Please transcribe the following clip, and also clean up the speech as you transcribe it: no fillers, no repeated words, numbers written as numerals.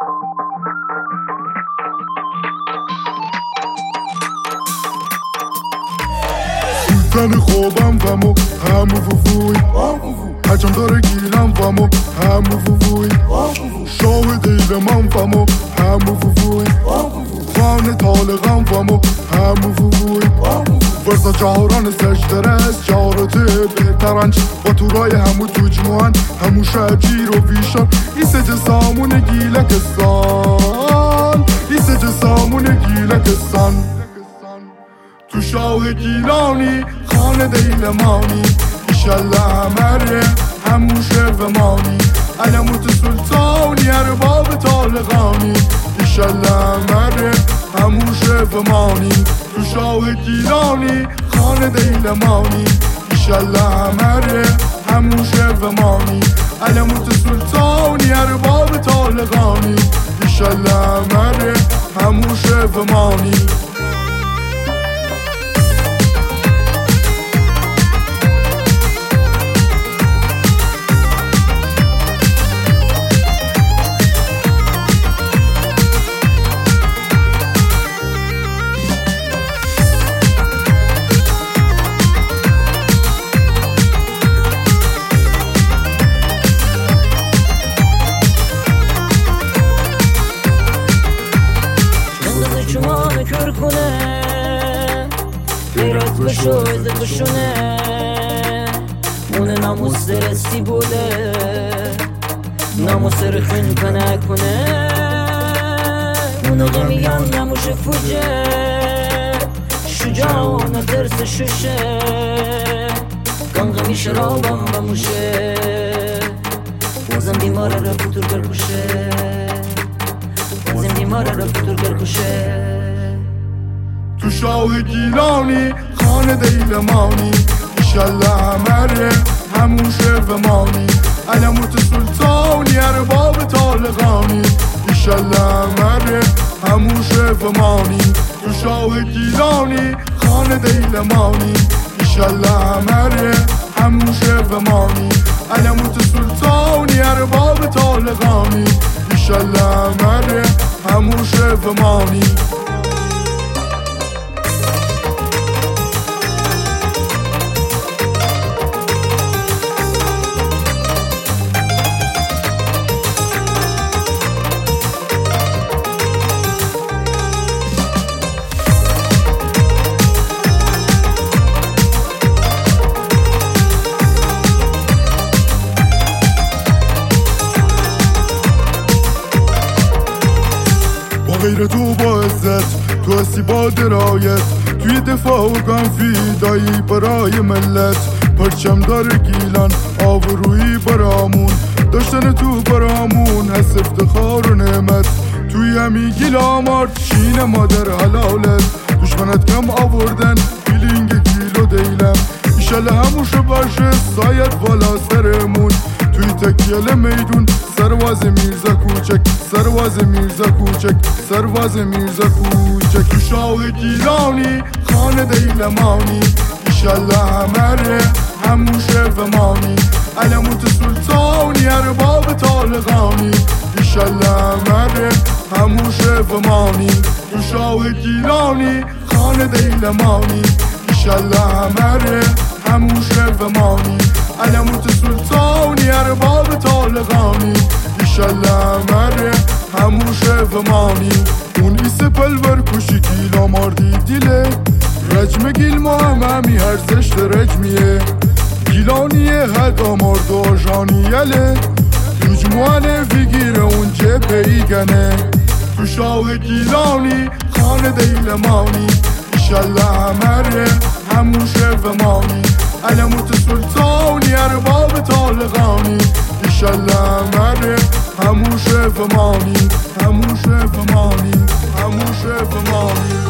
سلطان خوابم ومو همو وووی حجم داره گیرم ومو همو وووی شاه دیل من ومو همو وووی خانه طالقم ومو همو وووی ورزا جهاران سجدرست جهاراته بهترنج با تورای همو توجموان همو شجیر و ویشان ایسه جسامون گیلکستان ایسه جسامون گیلکستان تو شاه گیلانی خانه دیلمانی ایشالله همره همو شرفمانی علموت سلطانی ارباب طالقانی ایشالله همره همو شرفمانی تو شاه گیلانی خانه دیلمانی ایشالله همره همو شرفمانی علموت سلطانی ارباب طالقانی ایشالله همره همو شرفمانی کر کنه غیرت بشو ازت بشونه مونه ناموس درستی بوده ناموس رخون کنه مونه غمیان نموش فوجه شجاعانه درس شوشه غمی شرابم بموشه بازم بیماره را بطور گرکوشه بازم بیماره را بطور گرکوشه تو شاه گیلانی خانه دیلمانی ایشالله همره همون شرفمانی علموت سلطانی ارباب طالقانی ایشالله همره همون شرفمانی تو شاه گیلانی خانه دیلمانی ایشالله همره همون شرفمانی علموت سلطانی ارباب طالقانی ایشالله همره همون شرفمانی غیر تو با عزت تو هستی با درایت توی دفاع و فیدایی برای ملت پرچم داره گیلان آبرویی برامون داشتن تو برامون هست افتخار و نعمت توی همی گیلا مارد شین مادر حلالت دشمنت کم آوردن فیلینگ گیل و دیلم ایشالله هموشه باشه سایت بالا سرمون توی تکیل میدون سرواز میرزا کوچک سرواز میرزا کوچک سرواز میرزا کوچک تو شاه گیلانی خانه دیلمانی ایشالله همره همون شرفمانی علموت سلطانی ارباب طالقانی ایشالله همره همون شرفمانی تو شاه گیلانی خانه دیلمانی ایشالله همره همون شرفمانی علموت سلطانی ارباب طالقانی ایشالله همره همون شرفمانی اون ایسه پلور کشی گیلا ماردی دیله رجم گیل ما همی هرزشت رجمیه گیلانیه هدا مرد و آجانیله مجموعه ویگیره اون جبه ایگنه تو شاه گیلانی خانه دیلمانی ایشالله همره همون شرفمانی علموت سلطانی ارباب طالقانی ایشالله همره همون شرفمانی همون شرفمانی همون شرفمانی